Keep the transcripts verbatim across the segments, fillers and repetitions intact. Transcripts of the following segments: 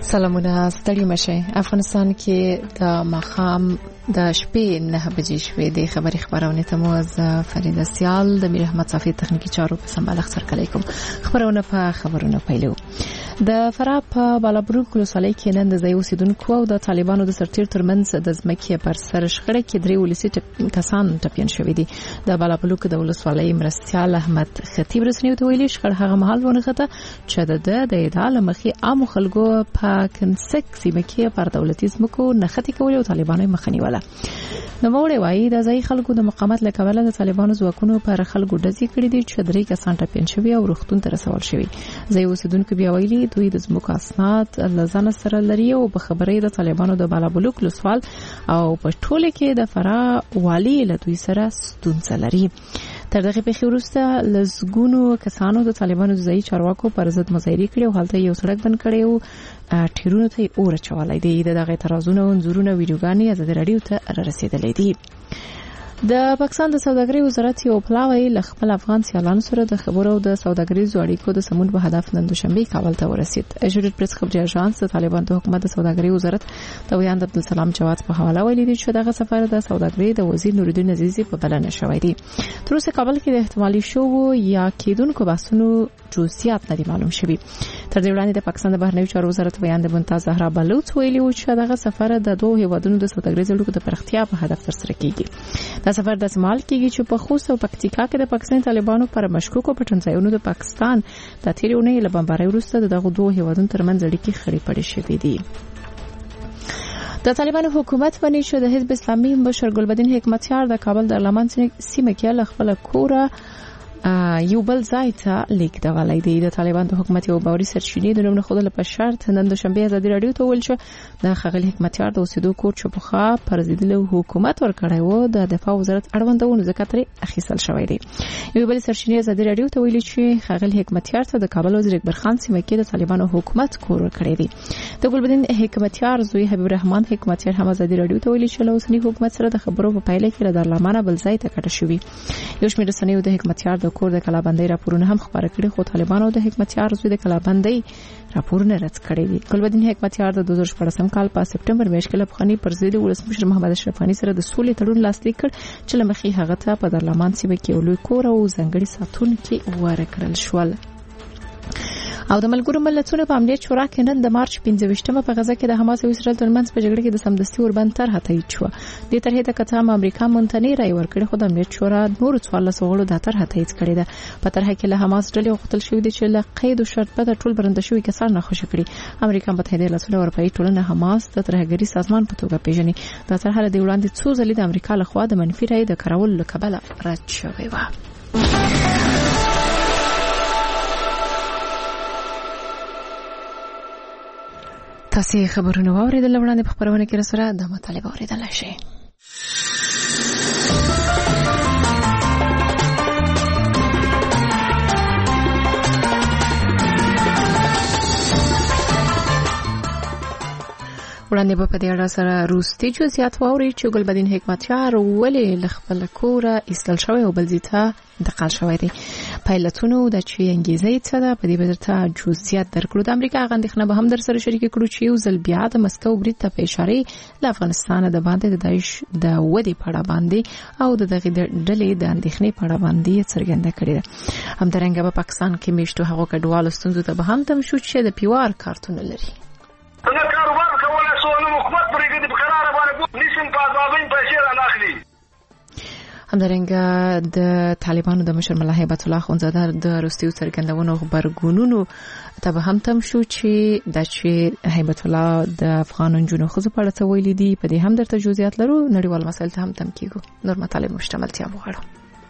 سلامونه ستړي مشه. افغانستان کې د مخام د شپې نه بجې شوې د خبري خبرونه ته مو از فرید سیال د میر احمد صافی تخنیکی چارو په سمبال اخر علیکم. خبرونه په خبرونه پیلو. د فراه په بالابروک ولسوالۍ کې نن د ځای اوسیدونکو او د طالبانو د سرتیر ترمنځ د ځمکې پر سر شخړه کې درې ولسی کسان ټپيان شوي دي. د بالابروک د ولسوالۍ مرستيال احمد خطیب رسنیو ته ویلي شخړه هغه مهال ونغته چې د د ادعا مخې عام خلکو په کنسک سیمه کې پر دولتي ځمکو نختی کول او طالبانو مخنی ولا. نو موړې وایي د ځای خلکو د مقاومت لکوله د طالبانو ځواکونو پر خلکو ډزې کړې دي چې درې کسان ټپيان شوي او روغتون ته رسول شوي. ځای اوسیدونکو بیا ویلي دوی د ځمکو اسناد لزان سره لري او په خبرې د طالبانو د بالابلوک لسوال او په ټوله کې د فراه والی له دوی سره ستونزه لري. تر دغه په خورسته لزګونو کسانو د طالبانو د ځای چارواکو پر ضد مظاهره کړې او حالت یو سړک بند کړي او ټیرونو ته اور چوالای دی. دغه ترازونه او انځورونه ویډیوګانې از رادیو ته رسیدلې دي. د پاکستان د سوداګرۍ وزارت یو پلاوی ل خپل افغان سیالانو سره د خبرو د سوداګریزو اړیکو د سمون په هدف نن دوشنبه کابل ته ورسید. ایجوډیټ پریس خبري اژانس د طالبان د حکومت د سوداګرۍ وزارت د ویاند عبدالسلام جواد په حواله ویلي دی چې دغه سفر د سوداګرۍ د وزیر نورالدین عزیزی په بلنه شوی دی. تر اوسه کابل کې د احتمالي شو یا کېدونکو بحثونو جزئیات نه معلوم شوي. تر دې وړاندې د پاکستان د بهرنیو چارو وزارت ویاند ممتاز زهرا بلوچ ویلي و چې دغه سفر د دوه هیوادونو د سوداګریزو اړیکو د پراختیا په هدف ترسره کیږي. دا سفر د سمال کیږي چې په خوست او پکتیکا کې د پاکستان طالبانو پر مشکوکو پټنځایونو د پاکستان د تیرونې له بمبارۍ وروسته دغه دوه هیوادونو ترمنځ اړیکې خړې پړې شوې دي. د طالبانو حکومت باندې شو د حزب اسلامي مشر ګلبدین حکمتیار د کابل د لمن سیمه کې له خپل کوره یو بل ځای ته لیک دغلای دی. د طالبان د حکومت یو باوري سرچینې د نوم خدای په شرط نن دوشنبه ازادي رادیو ته ویل شو د خغل حکمتیار د اوسېدو کور چپخه پرزیدل حکومت ورکړی و د دفاع وزارت اړوندونه ذکر اخیستل شوی دی. یو بل سرچینې ازادي رادیو ته ویل چې خغل حکمتیار ته د کابل وزیر اکبر خان سیمه کې د طالبانو حکومت کور ورکړی دی. د ګلبدین حکمتیار زوی حبیب الرحمن حکمتیار هم ازادي رادیو ته ویل چې له اوسنی حکومت سره د خبرو په پایله کې د دارالمانه بل ځای ته کټه شوی. یو شمېر رسنیو د حکمتیار د کور د کلابندۍ راپورونه هم خبره کړي خو طالبانو د حکمتیار زوی د کلابندۍ راپورونه رد کړي دي. ګلبدین حکمتیار د دوه هزار شپږم کال په سپټمبر میاشت کې له افغاني پرزیدنت ولسمشر محمد اشرف غنی سره د سولې تړون لاسلیک کړ چې لمخې هغه ته په دارالمان سیمه کې لوی کور او ځنګړي ساتونکي ورکړل شول. او د ملګرو ملتونو په امنیت شورا کې نن د مارچ پنځه ویشتمه په غزا کې د حماس او اسرائیل ترمنځ په جګړه کې د سمدستي اوربند طرحه تایید شوه. د طرحې د کتاب امریکا مونتنی رای ورکړي خو د امنیت شورا نور څوارلس غړو د طرحه تایید کړې ده. په طرحه کې له حماس ډلې غوښتل شوې دي چې له قید او شرط په ټول برنده شوي کسان نه خوشی کړي. امریکا متحده ایالاتونه اروپایي ټولنه حماس د ترهګری سازمان په توګه پیژني. دا طرحه د وړاندې څو ځلې د امریکا لخوا د منفي رای د کارولو لپاره رد شوې و. تاسو خبرونه واوریدل وړاندې په خبرونه کې سره د مطالب اوریدل شي. وړاندې په دې اړه سره روسي جزئیات واوري چې ګلبدین حکمتیار ولې له خپل کوره ایستل شوی او بل ځای انتقال شوی دی. پایلټونو د چي انګیزې څخه د په دې بدرته جزئیات درکړو. د امریکا غندخنه به هم در سره شریک کړو چې یو ځل بیا د مسکو برید ته په اشاره له افغانستان د باندې د داعش د ودی پړه باندې او د دغه ډلې د اندېښنې پړه باندې څرګنده کړې ده. همدارنګه په پاکستان کې میشتو هغه کډوالو ستونزو ته به هم تم شو چې د پیوار کارتونه لري. همدارنګه د طالبانو د مشر ملا هیبت الله خونزاده د روسیو څرګندونو خبرګونونو ته به هم تم شو چې د چې هیبت الله د افغان جنونو خزو په اړه ویلي دي. په دې هم درته جزئیات لرو. نړیوال مسایل ته هم تم کیږو. نور مطالب مشتملتیا وغواړو.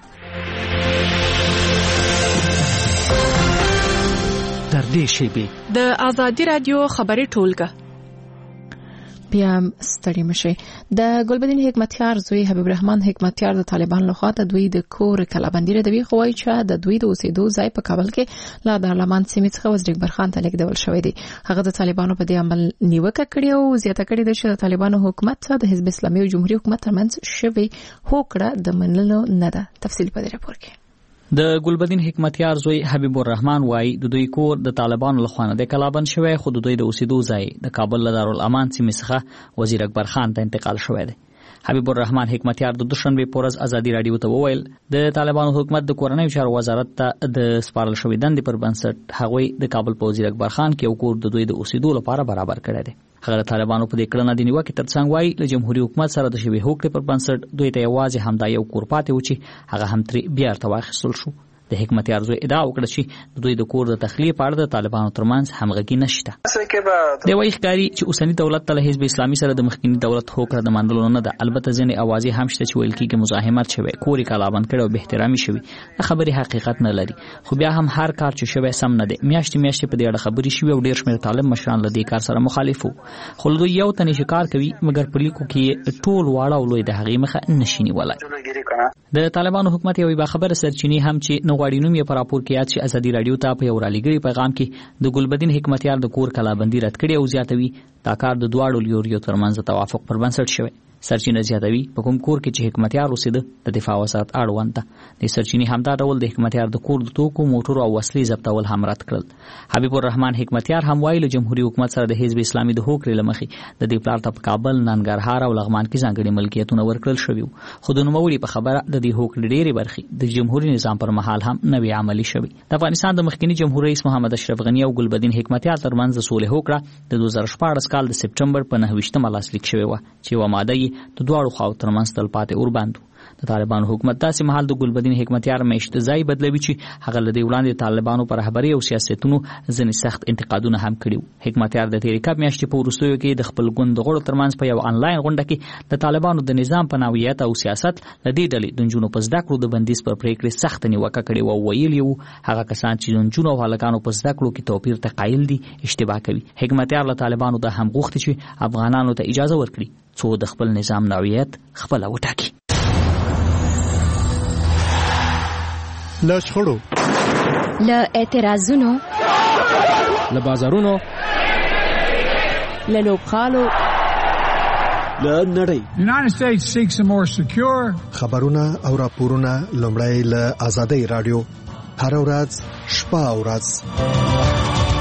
در دې شیبه د ازادي رادیو خبري ټولګه بیا ستړي مشه. د ګلبدین حکمتیار زوی حبیب الرحمن حکمتیار د طالبان لخوا د دوی د کور کلابندۍ ردوی خوای چې د دوی د اوسېدو ځای په کابل کې لا د لمن سیمې څخه وزیر اکبر خان ته لیکدول شوی دی. هغه د طالبانو په دې عمل نیوکه کړې او زیاته کړې ده چې د طالبانو حکومت ته د حزب اسلامي او جمهوریت حکومت ترمنځ شوی هوکړه د منلو نه ده. تفصیل په دې راپور کې د ګلبدین حکمتیار زوی حبیب الرحمن وای د دوی کور د طالبانو لخوا د کلابند شوی، خو د دوی د اوسېدو ځای د کابل له دارالامان سیمې څخه وزیر اکبر خان ته انتقال شوی دی. حبیب الرحمن حکمتیار د دوشنبه پورز ازادي رادیو ته وویل د طالبانو حکومت د کورنیو چارو وزارت ته د سپارل شوې دندې پر بنسټ هغوی د کابل په وزیر اکبر خان کې یو کور د دوی د اوسېدو لپاره برابر کړی دی. هغه طالبانو په دې کړنه د نیوکې ترڅنګ وایي له جمهوریت حکومت سره د شوې هوکړې پر بنسټ دوی ته یوازې همدا یو کور پاتې و چې هغه هم ترې بیا ورته واخیستل شو. د حکمتیار زوی ادعا وکړه چې د دوی د کور د تخلیه په اړه د طالبانو ترمنځ همغږي نشته. د وایي ښکاري چې اوسنی دولت ته له حزب اسلامي سره د مخکینی دولت هوکړه د منلو نه ده. البته ځینې اوازې هم شته چې ویل کېږي مزاحمت شوی، کور یې کلابند کړی او بې احترامي شوي. د خبرې حقیقت نه لري، خو بیا هم هر کار چې شوی سم نه دی. میاشتې میاشتې په دې اړه خبرې شوي او ډېر شمېر طالب مشران له دې کار سره مخالف وو، خو له دوی یو تن چې کار کوي مګر په لیکو کې ټول واړه او لوی د هغې مخه نشي نیولی. د طالبانو حکومت یوې باخبره سرچینې هم چې نه غواړي نوم یې په راپور کې یاد شي ازادي رادیو ته په یو رالیږلي پیغام کې د ګلبدین حکمتیار د کور کلابندي رد کړې او زیاتوي دا کار د دواړو لیوریو ترمنځ د توافق پر بنسټ شوی. سرچینه زیاتوي په کوم کور کې چې حکمتیار اوسېده د دفاع وزارت اړوند ده. د سرچینې همدا ډول د حکمتیار د کور د توکو، موټرو او وسلې ضبطول هم رد کړل. حبیب الرحمن حکمتیار هم وایي له جمهوریت حکومت سره د حزب اسلامي د هوکړې له مخې د دې پلار ته په کابل، ننګرهار او لغمان کې ځانګړي ملکیتونه ورکړل شوي وو، خو د نوموړي په خبره د دې هوکړې ډېرې برخې د جمهوري نظام پر مهال هم نه وي عملي شوي. د افغانستان د مخکني جمهور رئیس محمد اشرف غني او ګلبدین حکمتیار ترمنځ د سولې هوکړه د دوه زره شپاړس کال د سپټمبر په نهه ویشتمه لاسلیک شوې وه چې یوه ماده یې د دواړو خواو ترمنځ تلپاتې اوربند. د طالبانو حکومت داسې مهال د ګلبدین حکمتیار میشت ځای بدلوي چې هغه له دې وړاندې طالبانو پر رهبرۍ او سیاستونو ځینې سخت انتقادونه هم کړي وو. حکمتیار د تېرې کال میاشتې په وروستیو کې د خپل ګوند د غړو ترمنځ په یو انلاین غونډه کې د طالبانو د نظام په نوعیت او سیاست له دې ډلې د نجونو په زده کړو د بندیز پر پرېکړې سخته نیوکه کړې وه او ویلي وو هغه کسان چې د نجونو او هلکانو په زده کړو کې توپیر ته قایل دي اشتباه کوي. حکمتیار له طالبانو دا هم غوښتي چې افغانانو ته اجازه ورکړي څو د خپل نظام نوعیت خپله وټاکي. له شخړو، له اعتراضونو، له بازارونو، له لوبغالو، له نړۍ. United States seeks a more secure. خبرونه او راپورونه لومړی له آزادۍ رادیو هر ورځ شپه او ورځ.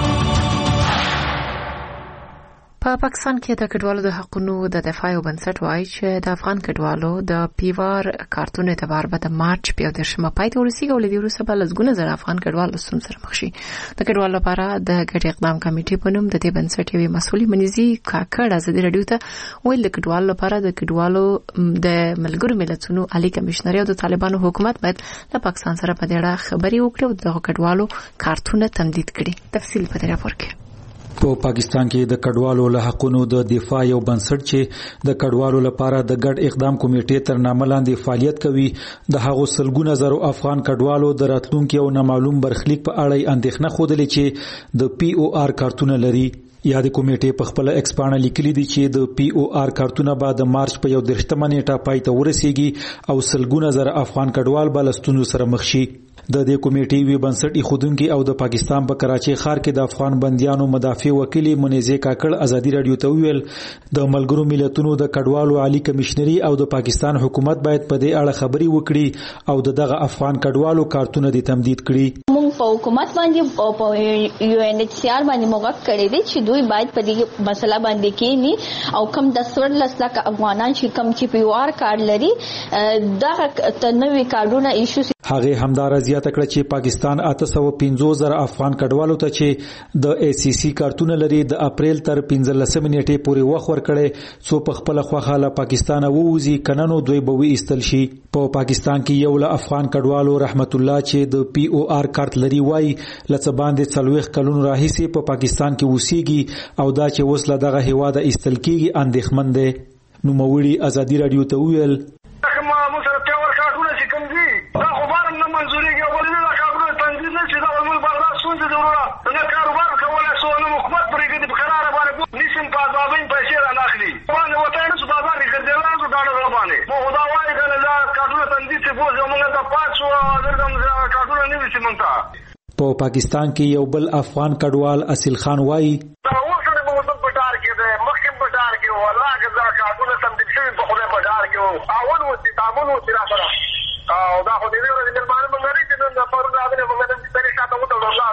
په پاکستان کې د کډوالو د حقوقو د دفاع او بنسټ وایي چې د افغان کډوالو د پیوار کارتون اعتبار به د مارچ په دیرشمه پای ته ورسیږي او لدی وروسته به لږ زره افغان کډوالو ستون سره مخ شي. د کډوالو لپاره د ګډ اقدام کمیټې په نوم د دې بنسټ یوې مسولې منځي کاکړ ازادي رادیو ته ویل د کډوالو لپاره د کډوالو د ملګرو ملتونو عالی کمشنر او د طالبانو حکومت باید د پاکستان سره په دې اړه خبري وکړي او د کډوالو کارتونه تمدید کړي. تفصیل په دې راپور کې. په پاکستان کې د کډوالو له حقوقو د دفاع یو بنسټ چې د کډوالو لپاره د ګډ اقدام کمیټې تر نامه لاندې فعالیت کوي د هغو سلګونه زرو افغان کډوالو د راتلونکو او نامعلوم برخلیک په اړه اندېښنه خوده چې د پی او آر کارتونه لري. یاد کمیټې په خپل ایکس پاڼه لیکلي دي چې د پی او آر کارتونه به د مارچ په یو دیرشمه نیټه پای ته ورسیږي او سلګونه زره افغان کډوال به له ستونزو سره مخ شي. د دې کمیټې وی بنسټ ایښودونکي او د پاکستان په کراچۍ ښار کې د افغان بنديانو مدافع وکیل منیزه کاکړ ازادي رادیو ته ویل د ملګرو ملتونو د کډوالو عالی کمشنري او د پاکستان حکومت باید په دې اړه خبري وکړي او دغه افغان کډوالو کارتونه دي تمدید کړي. موږ په حکومت باندې او په یو ان ایچ سی آر باندې موږ کړی دي چې دوی باید په دې مسله باندې کېنی او کم د څوار لسلک افغانان چې کم چې پی او آر کارت لري دغه تنوي کارتونه ایشو. هغه همدار زیاته کړه چې پاکستان اته سوه پنځوس زره افغان کډوالو ته چې د ای سی سی کارتونه لري د اپریل تر پنځلسمې نیټې پورې وخت ورکړي څو په خپل خوخه له پاکستان ووزي کننو دوی به وي استل شي. په پاکستان کې یو له افغان کډوالو رحمت الله چې د پی او آر کارت لري وای لڅ باندې څلويخ کلونو راهیسي په پاکستان کې وسیږي او دا چې وسله دغه هواده استل کیږي اندېښمن دي. نو موړي ازادي رادیو ته ویل په پاکستان کې یو بل افغان کډوال اصل خان وایي دا اوسره په مطلب بټار کې ده مخکې بټار کې والله غزا کارونه تمدید شوی په خوله بټار کې اول و چې تعامل و چې را سره او دا خو دې ورځې د باندې مونږ لري چې نن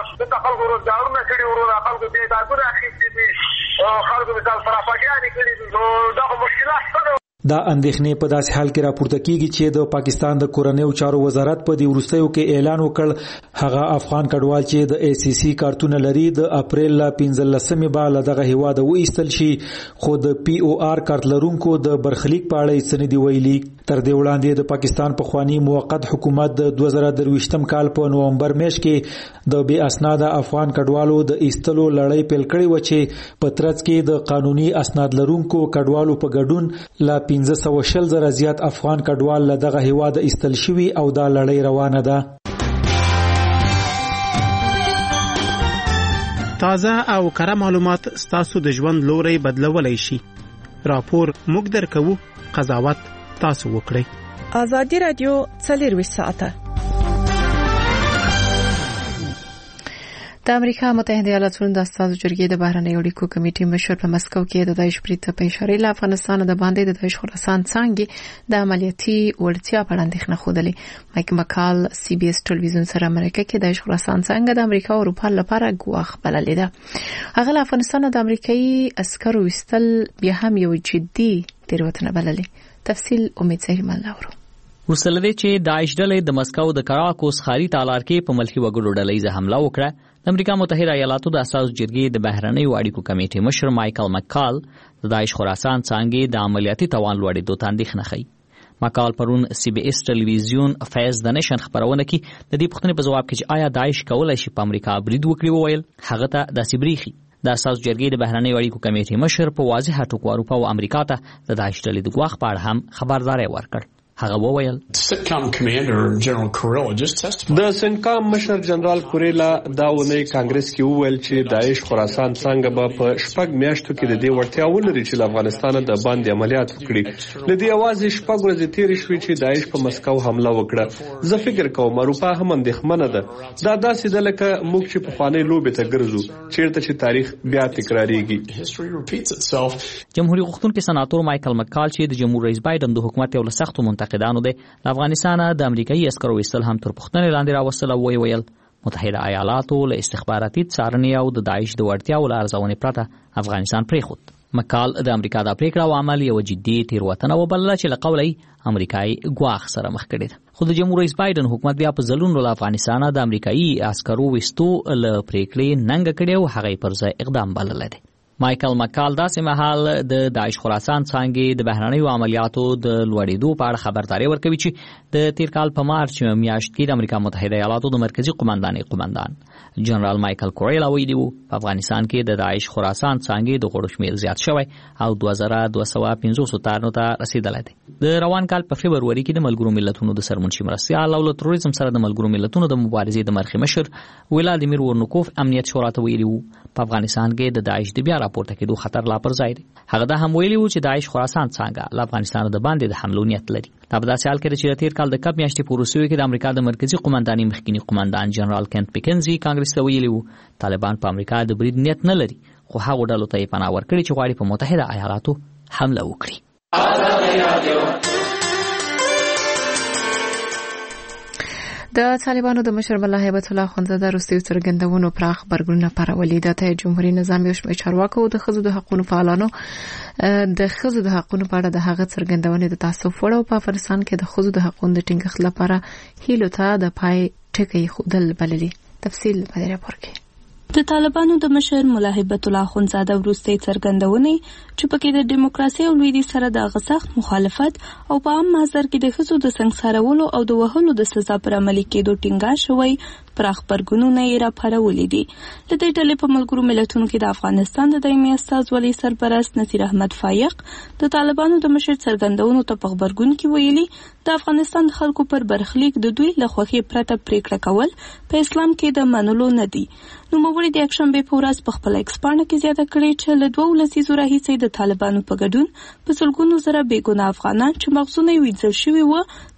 د خلکو روزګارونه کړي ورو خلکو دې تاسو راخېستي دي او خلکو مثال پراپاګانې کړي دي نو دا مشکلات څه دا اندېښنې په داسې حال کې راپورته کیږي چې د پاکستان د کورنیو چارو وزارت په دې وروستیو کې اعلان وکړ هغه افغان کډوال چې د ای سی سی کارتونه لري د اپریل ل پنځلسمې به له دغه هیواد وایستل شي خو د پی او آر کارت لرونکو د برخلیک په اړه څه نه دی ویلي تر دې وړاندې د پاکستان پخوانی موقت حکومت د دوه زره درویشتم کال په نومبر میاشت کې د بې اسناد افغان کډوالو د ایستلو لړۍ پیل کړې و چې په ترڅ کې د قانوني اسناد لرونکو کډوالو په ګډون لا پنځه سوه شل زره زیات افغان کډوال له دغه هیواد ایستل شوي او دا لړۍ روانه ده. تازه او کره معلومات ستاسو د ژوند لوري بدلولای شي. راپور موږ درکوو، قضاوت تاسو وکړئ. ازادي رادیو څلورویشت ساعته. د امریکا متحده ایالاتونو د استازو جرګې د بهرنیو اړیکو کمیټې مشر په مسکو کې د داعش بریټ په اشاره له افغانستان د باندې د داعش خراسان څنګه د عملیاتي وړتیا په اړه اندېښنه خوده. مایک مکال سی بي اس ټلویزیون سره امریکا کې د داعش خراسان څنګه د امریکا او اروپا لپاره ګواښ بللې ده. هغه له افغانستان د امریکایي عسکرو وستل بیا هم یو جدي تیروتنه بللې. تفصیل امید زهیر ملاورو. ورسله چې داعش ډلې د مسکو د کراکوس ښاري تالار کې په ملکي وګړو ډلې حمله وکړه. د امریکا متحده ایالاتو د استازو جرګې د بهرنیو اړیکو کمیټې مشر مایکل مکال د داعش خراسان څنګه د عملیاتي توان لوړېدو ته اندېښنه ښيي. مکال پرون سی بي اس ټلویزیون فیض د نشن خبرونه کې د دې پوښتنې په جواب کې چې آیا داعش کولای شي په امریکا برید وکړي وویل هغه ته داسې بریښي. د استازو جرګې د بهرنیو اړیکو کمیټې مشر په واضحه ټکو اروپا او امریکا ته د داعش ډلې د ګواښ په اړه هم خبرداری ورکړ. هغه وویل د سنکام مشر جنرال کوریلا دا ونی کانګرس کې وویل چې داعش خراسان څنګه به په شپږ میاشتو کې د دې وړتیا ولري چې له افغانستان د باندې عملیات وکړي. لدې یوازې شپږ ورځې تیرې شوې چې داعش په مسکو حمله وکړه. زه فکر کوم اروپا هم اندېښمنه ده. دا داسې ده لکه موږ چې پخوانۍ لوبې ته ګرځو چیرته چې تاریخ بیا تکراریږي. جمهوریت غوښتونکي سناتور مایکل مکال چې د جمهور رئیس بایدن د حکومت یو له سختو منتقدانو دی د افغانستان د امریکایي عسکرو ویستل هم تر پوښتنې لاندې راوستل او ویل متحده ایالاتو له استخباراتي څارنې او د داعش د وړتیاو له ارزونې پرته افغانستان پرېښود. مکال د امریکا د پریکړه او عمل یو جدي تیروتنه وبلله چې له قوله امریکایي ګواښ سره مخ کړي ده. خو د جمهور رئیس بایدن حکومت بیا په ځلونو له افغانستان د امریکایي عسکرو ویستو له پریکړې ننګ کړي او هغه پر ځای اقدام بللی دی. مایکل مکال داسې مهال د داعش خراسان څنګه د بهرنیو عملیاتو د لوړېدو په اړه خبرداري ورکوي چې د تیر کال په مارچ میاشت کې د امریکا متحده ایالاتو د مرکزی قومندانۍ قومندان جنرال مایکل کوریلا ویلي وو په افغانستان کې د داعش خراسان څنګه د غړو شمېر زیات شوی او دوه زره دوه سوه پنځوس تارونو ته رسیدلی دی. د روان کال په فبروري کې د ملګرو ملتونو د سرمنشي مرستیال او له تروریزم سره د ملګرو ملتونو د مبارزې د مرخي مشر ولادیمیر ورنوکوف امنیت شورا ته ویلي وو په افغانستان کې د داعش د بیا راپورته کېدو خطر لا پر ځای دی. هغه دا هم ویلي وو چې داعش خراسان څنګه له افغانستان د باندې د حملو نیت لري. دا په داسې حال کې چې د تیر کال د کب میاشتې په وروستیو کې د امریکا د مرکزی قومندانۍ مخکینی قومندان جنرال کینت پیکنزي کانګرس ته ویلي وو طالبان په امریکا د برید نیت نه لري خو هغه ډلو ته یې پناه ورکړي چې غواړي په متحده ایالاتو حمله وکړي. د طالبانو د مشر ملا هیبت الله خونزاده روسي څرګندونو پراخ برګونه پرولې د جمهوریت نظام یو شمېر چارواکو د ښځو د حقوقو فعالانو د ښځو د حقوقو په اړه د هغه څرګندونې د تعصب وړ او په افغانستان کې د ښځو د حقوقو د ټینګښت لپاره هیلو ته د پای ټکی خودل بللي. تفصیل په دې راپور کې. د طالبانو د مشر ملا هیبت الله خونزاده وروستۍ څرګندونې چې پکې د دیموکراسي او لویدیځ سره د سخت مخالفت او په عام محضر کې د ښځو د سنګسارولو او د وهلو د سزا پر عملي کېدو ټینګار شوی پراخ برګونونه یې راپارولې دي. د دې ډلې په ملګرو ملتونو کې د افغانستان د دایمي استازولۍ سرپرست نصیر احمد فایق د طالبانو د مشر څرګندونو ته په خبرګون کې ویلي د افغانستان خلکو پر برخلیک د دوی له خوښې پرته پریکړه کول په اسلام کې د منلو نه دي. نو موږ د یکشنبه په ورځ په خپل ایکس پاڼه کې زیاته کړې چې له دوه لسیزو راهیسې د طالبانو په ګډون په سلګونو زره بېګناه افغانان چې مغزونه یې ویځل شوي وو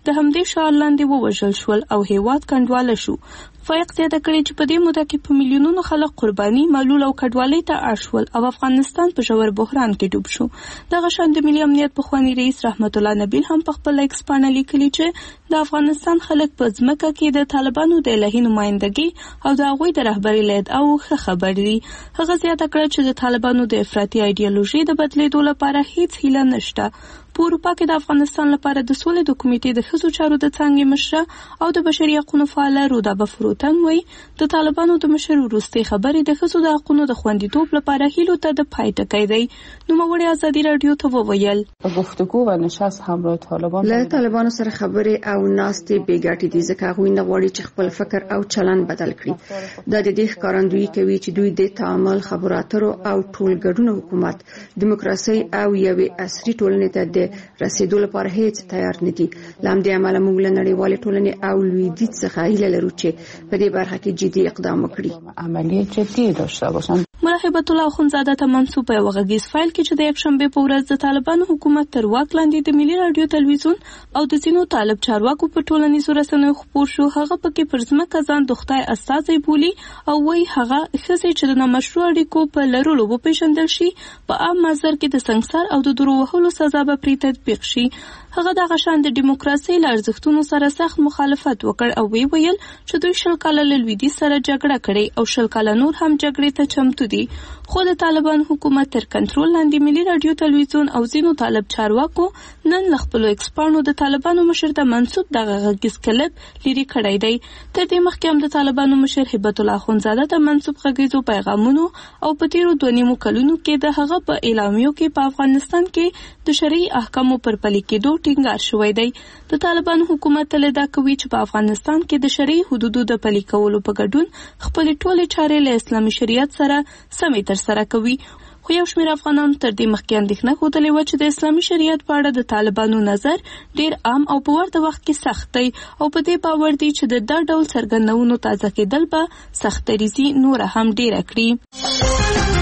د همدې شعار لاندې ووژل شول او هیواد کنډواله شو. فایق زیاته کړې چې په دې موده کې په میلیونونو خلک قرباني، معلول او کډوالۍ ته اړ شول او افغانستان په ژور بحران کې ډوب شو. دغه شان د ملي امنیت پخوانی رئیس رحمت الله نبیل هم په خپل ایکس پاڼه لیکلي چې د افغانستان خلک په ځمکه کې د طالبانو د الهي نمائندګي او د هغوی د رهبرۍ له ادعاو ښه خبر دي. هغه زیاته کړه چې د طالبانو د افراطي ایډیالوژي د بدلیدو لپاره هیڅ هیله نشته. په اروپا کې د افغانستان لپاره د سولې د کمیټې د ښځو چارو د څانګې مشره او د بشري حقوقو فعاله رودابه فروتن وایي د طالبانو د مشر وروستۍ خبرې د ښځو د حقوقو د خوندیتوب لپاره هیلو ته د پای ټکی دی. نوموړي ازادي راډیو ته وویل گفتگو و نشست همراه طالبان له طالبانو سره خبرې او ناستې بې ګټې دي، ځکه هغوی نه غواړي چې خپل فکر او چلند بدل کړي. دا د دې ښکارندویي کوي چې دوی د تعامل، خبرو اترو او ټولګډون حکومت، دیموکراسي او یوې عصري ټولنې ته د رسیدو لپاره هیڅ تیار نه دي. لامدې عمله موږ له نړیوالې ټولنې او لویدیځ څخه هیله لرو چې په دې برخه کې جدي اقدام وکړي. عملی جدي داشته باشند. مراقبت الله اخونزاده ته منسوب په غږیز فایل کې چې د یکشنبه په ورځ د طالبانو حکومت تر واک لاندې د ملي رادیو تلویزیون او د ځینو طالب چارواکو په ټولنیزو رسنیو خپور شو، هغه پکې پر ځمکه ځان د خدای استازی بولي او وایي هغه ښځې چې د نامشروع اړیکو په لرلو وپېژندل شي په عام محضر کې د سنګسار او د درو وهلو سزا به پرې تطبیق شي. هغه د غشان د دیموکراسي له ارزښتونو سره سخت مخالفت وکړ او وی ویل چې دوی شل کاله له لویدیځ سره جګړه کړې او شل کاله نور هم جګړې ته چمتو دي. خو د طالبان حکومت تر کنټرول لاندې ملي رادیو تلویزیون او ځینو طالب چارواکو نن له خپلو ایکسپانو د طالبانو مشر ته منسوب دغه غږیز کلپ لري کړی دی. تر دې مخکې هم د طالبانو مشر هبت الله اخونزاده ته منسوب غږیزو پیغامونو او په تیرو دوه نیمو کلونو کې د هغه په اعلامیو کې په افغانستان کې د شرعي احکامو پر پلي کېدو ټینګار شوی دی. د طالبانو حکومت تل دا کوي چې په افغانستان کې د شرعي حدودو د پلي کولو په ګډون خپلې ټولې چارې له اسلامي شریعت سره سمې ترسره کوي. خو یو شمېر افغانانو تر دې مخکې اندېښنه ښودلې وه چې د اسلامي شریعت په اړه د طالبانو نظر ډېر عام او په ورته وخت کې سخت دی او په دې باور دی چې د دا ډول څرګندونو تازه کېدل به سختدریزي نوره هم ډېره کړي.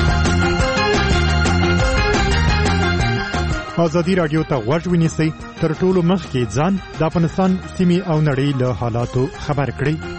ازادي راډیو ته غوږ ونیسئ، تر ټولو مخکې ځان د افغانستان سیمې او نړۍ له حالاتو خبر کړئ.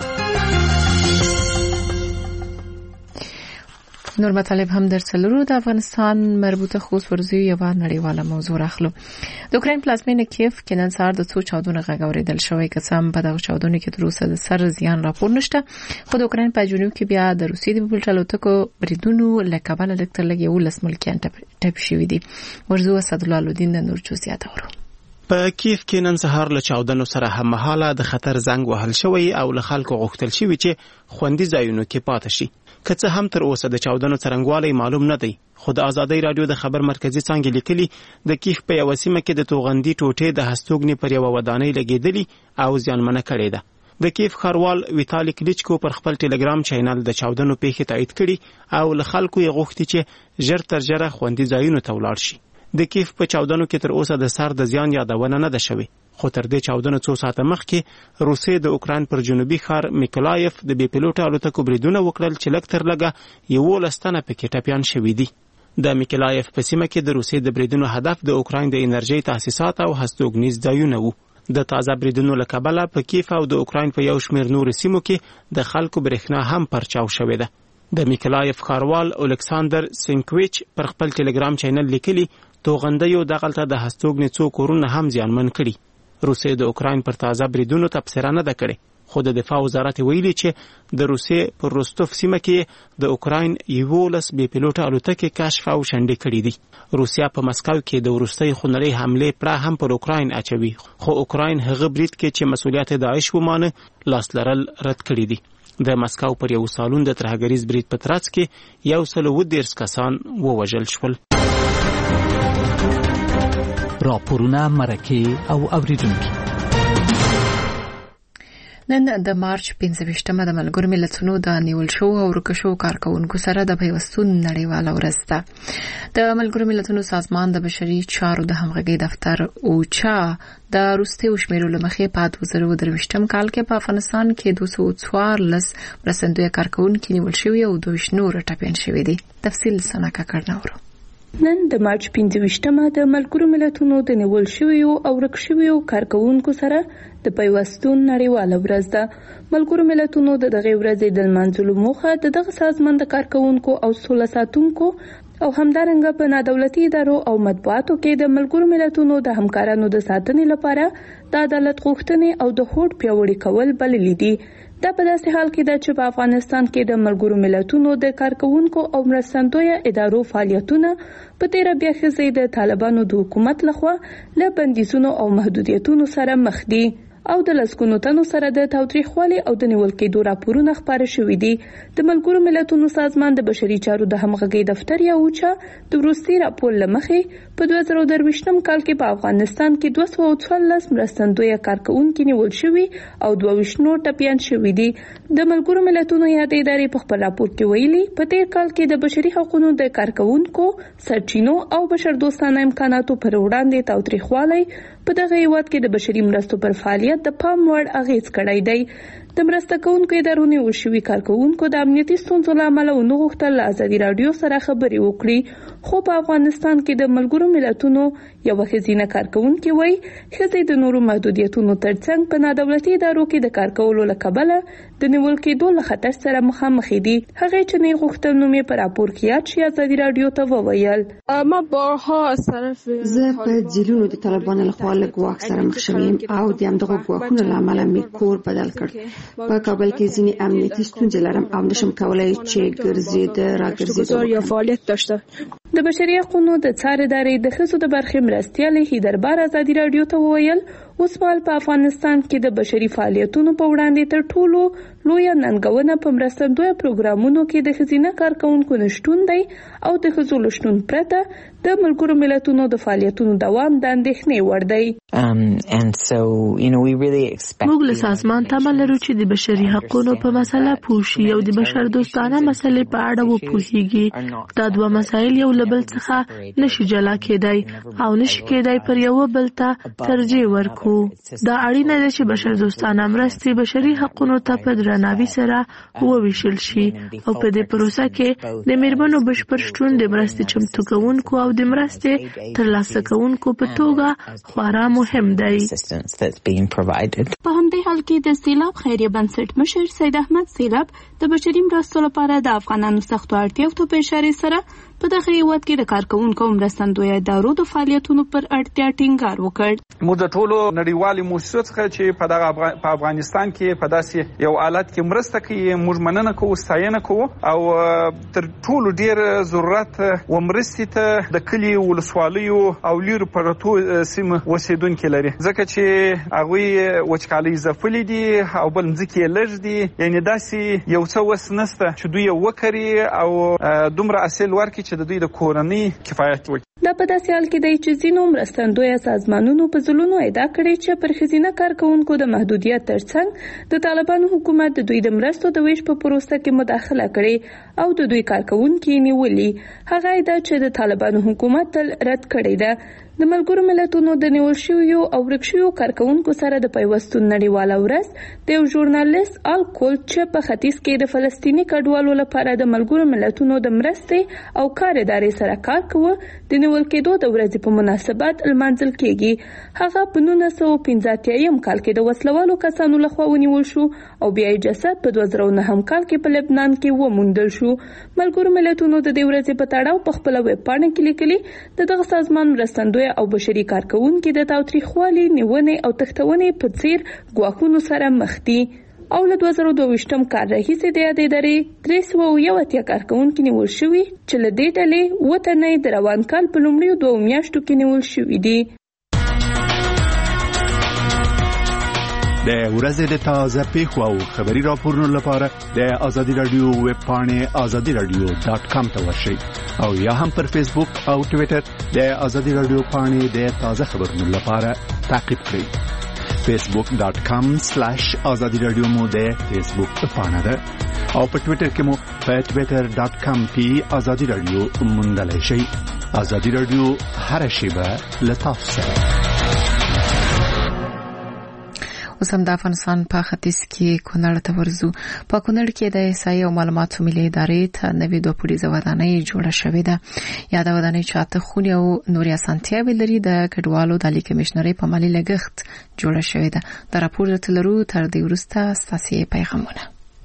نور مطالب هم در څلورو د افغانستان مربوطه خوست ورزي یو نړیواله موضوع راخلو. د اوکراین پلازمینه کیف کې نن سهار د څو چاودنو غږ اوریدل شوی، که څه هم په دغه چاودنو کې تر اوسه د سر زیان راپور نشته، خو د اوکراین په جنوب کې بیا د روسیې د بلټ الوتکو بریدونو له کبله لږ تر لږه یولس ملکیان ټپي شوي دي. ورزو اسدالله الدین د نور جزئیات اورو. په کیف کې نن سهار له چاودنو سره هممهاله د خطر زنګ وهل شوی او له خلکو غوښتل شوی چې خوندي ځایونو کې پاتې شي. که څه هم تر اوسه د چاودنو څرنګوالی معلوم نه دی، خو د ازادۍ راډیو د خبر مرکزي څانګې لیکلي د کیف په یوه سیمه کې د توغندي ټوټې د هستوګنې پر یوه ودانۍ لګېدلي او زیانمنه کړې ده. د کیف ښاروال ویتالي کلیچکو پر خپل ټلګرام چینل د چاودنو پیښې تایید کړي او له خلکو یې غوښتي چې ژر تر ژره خوندي ځایونو ته ولاړ شي. د کیف په چاودنو کې تر اوسه د سر د زیان یادونه نه ده شوې، خو تر دې چاودنو څو ساعته مخکې روسیې د اوکراین پر جنوبي ښار میکولایف د بې پیلوټه الوتکو بریدونه وکړل چې لږ تر لږه یولس تنه پکې ټپیان شوي دي. د میکولایف په سیمه کې د روسیې د بریدونو هدف د اوکراین د انرژۍ تاسیسات او هستوګنیز ځایونه وو. د تازه بریدونو له کبله په کیف او د اوکراین په یو شمېر نورو سیمو کې د خلکو برېښنا هم پرچاو شوې ده. د میکولایف ښاروال الکساندر سینکویچ پر خپل ټلګرام چینل لیکلي توغندیو دغلته د هستوګنې څو کورونه هم زیانمن کړي. روسیې د اوکراین پر تازه بریدونو تبصره نه ده کړې، خو د دفاع وزارت ویلي چې د روسیې پر روستوف سیمه کې د اوکراین یولس بې پیلوټه الوتکې کشف او شنډې کړي دي. روسیا په مسکو کې د وروستۍ خونړۍ حملې پړه هم پر اوکراین اچوي، خو اوکراین هغه برید کې چې مسؤلیت داعش ومانه لاس لرل رد کړي دي. د مسکو پر یو سالون د ترهګریز برید په ترڅ کې یو سل اووه دېرش کسان ووژل شول. راپورونه مرکه او اوریدونکي. نن د مارچ پنځه ویشتمه د ملګرو ملتونو د نیول شو او ورکشو کارکونکو سره د پیوستون نړیواله ورځ ده. د ملګرو ملتونو سازمان د بشري چارو د همغږي دفتر اوچا د روسي شمیرو لمخې په دوه زره او درویشتم کال کې په افغانستان کې دوه سوه څوارلس مرستندوی کارکونکو نیول شوی او دوه نور ټپیان شوی دي. تفصیل سنکه کړناورو. نن د مارچ پنځه ویشتمه د ملګرو ملتونو د نیول شویو او ورک شویو کارکونکو سره د پیوستون نړیواله ورځ ده. ملګرو ملتونو د دغه ورځې د لمانځلو موخه د دغه سازمان د کارکونکو او سوله ساتونکو او همدارنګه په نادولتي ادارو او مطبوعاتو کې د ملګرو ملتونو د همکارانو د ساتنې لپاره د عدالت غوښتنې او د هوډ پیاوړي کول بللي دي. دا په داسې حال کې ده چې په افغانستان کې د ملګرو ملتونو د کارکونکو او مرستندویه ادارو فعالیتونه په تیر بیا ښځې د طالبانو د حکومت لخوا له بندیزونو او محدودیتونو سره مخ دي او د لسګونو تنو سره د تاوتریخوالي او د نیول کېدو راپورونه خپاره شوي دي. د ملګرو ملتونو سازمان د بشري چارو د همغږۍ دفتر یا اوچا د وروستي راپور له مخې په دوه زره درویشتم کال کې په افغانستان کې دوه سوه څوارلس مرستندویه کارکونکي نیول شوي او دوه ویشت نور ټپیان شوي دي. د ملګرو ملتونو یادې ادارې په خپل راپور کې ویلي په تیر کال کې د بشري حقوقو د کارکونکو سرچینو او بشردوستانه امکاناتو پر وړاندې تاوتریخوالی په دغه هیواد کې د بشري مرستو پر فعالیت د پام وړ اغیز کړی دی. د مرسته کوونکو ادارو نیول شوي کارکونکو د امنیتي ستونزو له امله ونه غوښتل له ازادي راډیو سره خبرې وکړي، خو په افغانستان کې د ملګرو ملتونو یوه ښځینه کارکونکې وایي ښځې د نورو محدودیتونو ترڅنګ په نادولتي ادارو کې د کار کولو له کبله د نیول کېدو له خطر سره مخامخې دي. هغې چې نه غوښتل نوم یې په راپور کې یاد شي ازادي راډیو ته وویل: ما بارها از طرف زه په جیلونو د طالبانو لخوا له ګواښ سره مخ شوم او د همدغه ګواښونو له امله مې کور بدل کړ. په کابل کې ځینې امنیتي ستونزې لرم او نشم کولی چې ګرځېده راګرځېده یا فعالیت داشته. د بشري حقوقو د څار ادارې د ښځو د برخې مرستیالې هیدربار ازادي راډیو ته وویل اوس مهال په افغانستان کې د بشري فعالیتونو په وړاندې تر ټولو لویه ننګونه په مرستندویه پروګرامونو کې د ښځینه کارکونکو نشتون دی او د ښځو له شتون پرته د ملګرو ملتونو د فعالیتونو دوام د اندېښنې وړ دی. موږ له سازمان تمه لرو چې د بشري حقوقو په مسله پوه شي او د بشردوستانه مسلې په اړه وپوهیږي. دا دوه مسایل یو له بل څخه نشي جلا کېدای او نشي کېدای پر یو بل ته ترجیح ورکړو. دا اړینه ده چې بشردوستانه مرستې بشري حقوقو ته په درناوي سره وویشل شي او په دې پروسه کې د میرمنو بشپړ شتون د مرستې چمتو کوونکو او د مرستې ترلاسه کوونکو په توګه خورا مهم دی. په همدې حال کې د سیلاب خیریه بنسټ مشر سید احمد سیلاب د بشري مرستو لپاره د افغانانو سختو اړتیاو ته په اشاره سره په دغه هیواد کې د کارکونکو مرستندویه ادارو د فعالیتونو پر اړتیا ټینګار وکړ. موږ د ټولو نړیوالو مؤسسو څخه چې په دغه په افغانستان کې په داسې یو حالت کې مرسته کوي موږ مننه کوو، ستاینه کوو او تر ټولو ډیر ضرورت و مرستې ته د کلي ولسوالیو او لیرو پرتو سیمه اوسیدونکو لري، ځکه چې هغوی وچکالۍ ځپلي دي او بل ځکه لږ دي، یعنی داسې یو څه وس نشته چې دوی وکړي او دومره حاصل ورکړي چې د دوی د کورنۍ کفایت وکړي. دا په داسې حال کې دی چې ځینو مرستندویه سازمانونو په ځلونو ادعا کړې چې پر ښځینه کارکونکو د محدودیت ترڅنګ د طالبانو حکومت د دوی د مرستو د ویش په پروسه کې مداخله کړې او د دوی کارکونکي نیولي. هغه ادعا چې د طالبانو حکومت تل رد کړې ده. د ملګرو ملتونو د نیول شویو او ورک شویو کارکونکو سره د پیوستون نړیواله ورځ د یو ژورنالیست آل کولټ چې په ختیځ کې د فلسطیني کډوالو لپاره د ملګرو ملتونو د مرستې او کار ادارې سره کار کوي د نیول کېدو د ورځې په مناسبت لمانځل کېږي. هغه په نولس سوه پنځه اتیایم کال کې د وسلوالو کسانو لخوا ونیول شو او بیا یې جسد په دوه زره نهم کال کې په لبنان کې وموندل شو. ملګرو ملتونو د دې ورځې په تړاو په خپل ویب پاڼه کې لیکلي د دغه سازمان مرستندوی او بشري کارکونکي د تاوتریخوالي، نیونې او تښتونې په څیر ګواښونو سره مخ دي او له دوه زره دوه کال راهیسې د یادې ادارې درې سوه یو اتیا کارکونکي نیول شوي چې له دې ډلې اووه تنه د روان کال په لومړیو دوو میاشتو کې نیول شوي دي. د ورځې د تازه پیښو او خبري راپورونو لپاره د ازادي رادیو ویب پاڼې ازادي رادیو ډاټ کام ته ورشئ او یا هم پر فیسبوک او ټویټر د ازادي رادیو پاڼې د تازه خبرونو لپاره تعقیب کړئ. فیسبوک ډاټ کام سلیش ازادي رادیو مو د فیسبوک پاڼه ده او په ټویټر کې مو په ټویټر ډاټ کام کې ازادي رادیو موندلای شئ. ازادي رادیو هر شیبه له تاسو سره. اوس هم د افغانستان په ختیځ کې کونړ ته ورځو. په کونړ کې د احصایې او معلوماتو ملي ادارې ته نوې دوه پوړیزه ودانۍ جوړه شوې ده. یاده ودانۍ چاته خونې او نورې اسانتیاوې لري. د کډوالو د عالی کمشنرۍ په مالي لګښت جوړه شوې ده. د راپور تلرو تر دې وروسته ستاسو پیغامونه.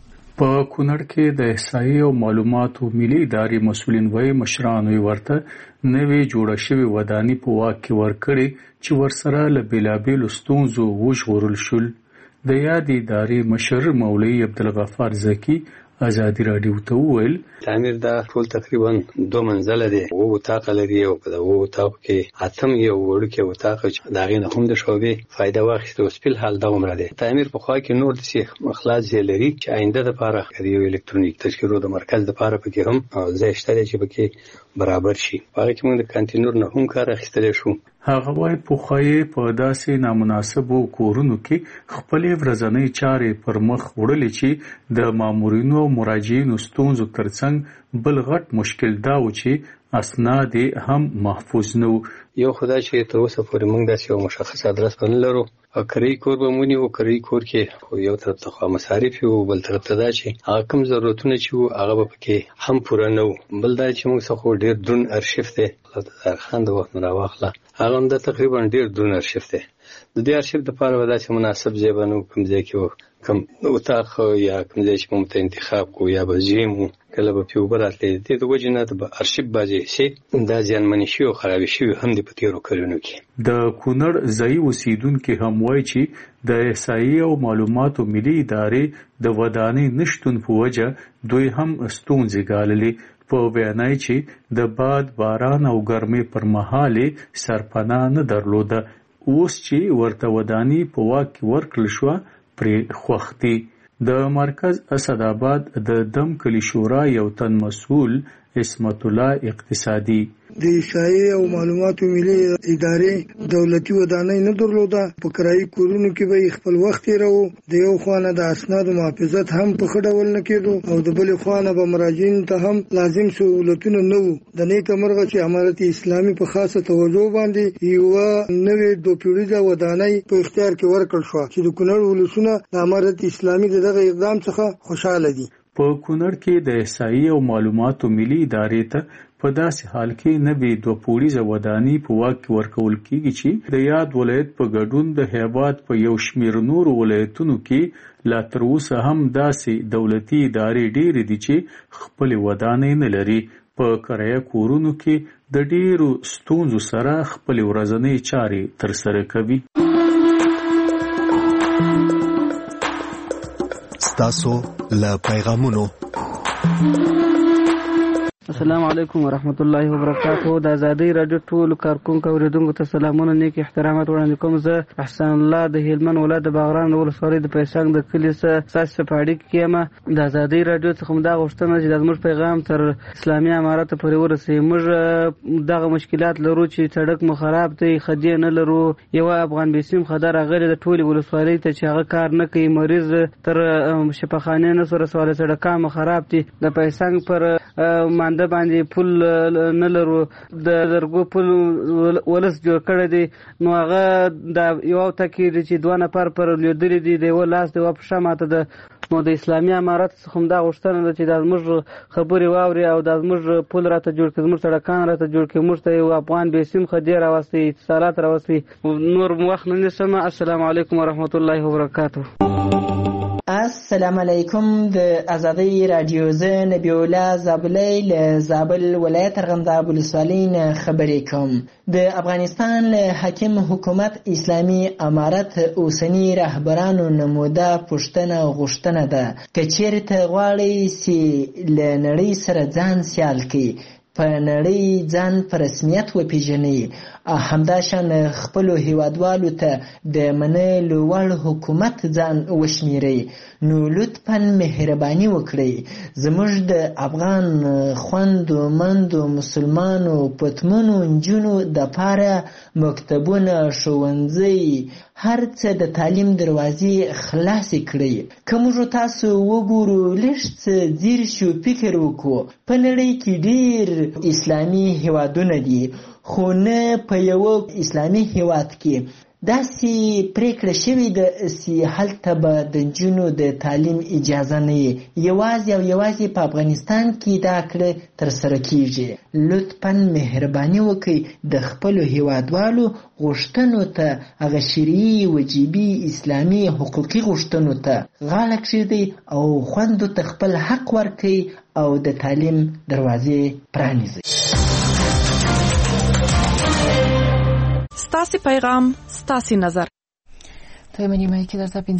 په کونړ کې د احصایې او معلوماتو ملي ادارې مسؤلین وایي مشرانو ورته نوې جوړه شوې ودانۍ په واک کې ورکړي چې ورسره له بېلابېلو ستونزو وژغورل شول. د یادې ادارې مشر مولوي عبدالغفار زکي ازادي راډیو ته وویل تعمیر دا ټول تقریبا دوه منزله دی او اتاق لري او په دغه اتاق کې اتم یو وړوکی اتاق چې دا غینه هم د شوبې فائدہ واخیسته اوس په حال دا عمر دی. تعمیر په خوا کې نور د شیخ مخلاص یې لري چې آینده د لپاره د یو الکترونیک تذکرو د مرکز د لپاره پکې هم ځای شته چې پکې برابر شي. هغه کې موږ د کانتینر نه هم کار اخیستل شو. هغه وايي پوخایي په داسې نامناسبو کورونو کې خپلې ورځنۍ چارې پر مخ وړلې چې د مامورینو او مراجعینو ستونزو ترڅنګ بل غټ مشکل دا و چې اسناد هم محفوظ نه وو. یو خدای چې تر اوسه پورې موږ داسې یو مشخص ادرس نه لرو. کری کور به مونږ یو کری کور کې خو یو طرف ته خو مصارف یو بل طرف ته دا چې هغه کوم ضرورتونه چې وو هغه به پکې هم پوره نه وو. بل دا چې موږ څخه ډیر درون ارشیف دی د خان د وخت نه واخله هغه هم د تقریبا ډیر درون ارشیف دی. د دې ارشیف لپاره به داسې مناسب ځای باندې کوم ځای کې وو کوم اتاق یا کوم ځای چې موږ ته انتخاب کو یا به زیم کله به پیو براتلې دې د وجه نه د ارشیف بازي سي دا ځانمنې شي او خراب شي هم د پتیرو کړونو کې. د کونړ ځای اوسیدونکو هم وایي چې د احصایې او معلوماتو ملي ادارې د ودانۍ نشټون په وجه دوی هم ستونزې ګاللې. په بیانای چې د باد باران او ګرمۍ پر مهال سرپناه نه درلوده. اوس چې ورته ودانۍ په واک کې ورکړل شو پرې خوښتي. د مرکز اسداباد د دم کلی شورا یو تن مسؤل اسمت الله اقتصادي د احصایې او معلوماتو ملي ادارې دولتي ودانۍ نه درلوده. په کرایي کورونو کې به خپل وخت تیرو. د یو خوانه د اسنادو محافظت هم په ښه ډول نه کېدو او د بل خوانه به مراجعین ته هم لازم سہولتونه نه وو. د نیکه مرغه چې امارت اسلامي په خاصه توجه باندې یو نوې دوه پوړیزه ودانۍ په اختیار کې ورکړل شو چې د کونړ ولسونه د امارت اسلامي دغه اقدام څخه خوشاله دي. په کونړ کې د احصایې او معلوماتو ملي ادارې ته په داسې حال کې نوې دوه پوړیزه ودانۍ په واک کې ورکول کېږي چې د یاد ولایت په ګډون د هیواد په یو شمېر نورو ولایتونو کې لا تر اوسه هم داسې دولتي ادارې ډېرې دي چې خپلې ودانۍ نه لري. په کرایه کورونو کې د ډېرو ستونزو سره خپلې ورځنۍ چارې ترسره کوي. ستاسو له پیغامونو. السلام علیکم ورحمت الله وبرکاته. د ازادي رادیو ټول کارکونکو اوریدونکو ته سلامونه نیک احترامات وړاندې کوم. زه احسان الله د هلمند ولایت د باغران ولسوالۍ د پیسنګ د کلي څخه ساسه پاړی کېم. د ازادي رادیو څخه موږ غوښتنه چې د موږ پیغام تر اسلامي امارات پورې ورسوي. موږ دغه مشکلات لرو چې سړک مو خراب دی، خدي نه لرو. یو افغان بیسیم خدای راغلی د ټولي ولسوالۍ ته چې هغه کار نه کوي. مریض تر شفاخانه نه سره سوال سړک مو خراب دي. د پیسنګ پر مانده باندې پل نه لرو. د درګو پل ولس جوړ کړی دی نو هغه د یو تکیر چې دوه نفر پر لیدل دي د یو لاس د واپس ماته د نو د اسلامي امارات څخه دا غوښتنه ده چې د موږ خبري واوري او د موږ پل راته جوړ کړي، موږ سړکان راته جوړ کړي، موږ ته یو افغان بیسیم خدای راوستي، اتصالات راوستي. نور وخت نه نشم. السلام علیکم ورحمت الله وبرکاته. السلام علیکم. د ازادي رادیو زه نبی الله زابلی له زابل ولایت ارغنداب ولسوالۍ نه خبرې کوم. د افغانستان له حاکم حکومت اسلامي امارت اوسنی رهبرانو نموده پښتنه غوښتنه ده که چیرته غواړي چې له نړۍ سره ځان سیال کړي، په نړۍ ځان په رسمیت وپیژني، همداشان خپلو هیوادوالو ته د منلو وړ حکومت ځان وشمیري. نو لطفاً مهرباني وکړئ زموږ د افغان خوندو مندو مسلمانو پتمنو نجونو د پاره مکتبونه، ښوونځي، هر څه د تعلیم دروازې خلاصې کړئ. که موږ تاسو وګورو لږ څه ځیر شو فکر وکړو، په نړۍ کې ډېر اسلامي هیوادونه دي خو نه په یو اسلامي هیواد کې داسې پریکړه شوې ده چې هلته به د نجونو د تعلیم اجازه نه وي. یوازې او یوازې په افغانستان کې دا کړه ترسره کیږي. لطفا مهرباني وکړئ د خپلو هیوادوالو غوښتنو ته، هغه شرعي وجیبي اسلامي حقوقي غوښتنو ته غاړه کېږدئ او خویندو ته خپل حق ورکړئ او د تعلیم دروازې پرانیزئ. ستاسې پیغام ستاسې نظر. تا یې منیمه که در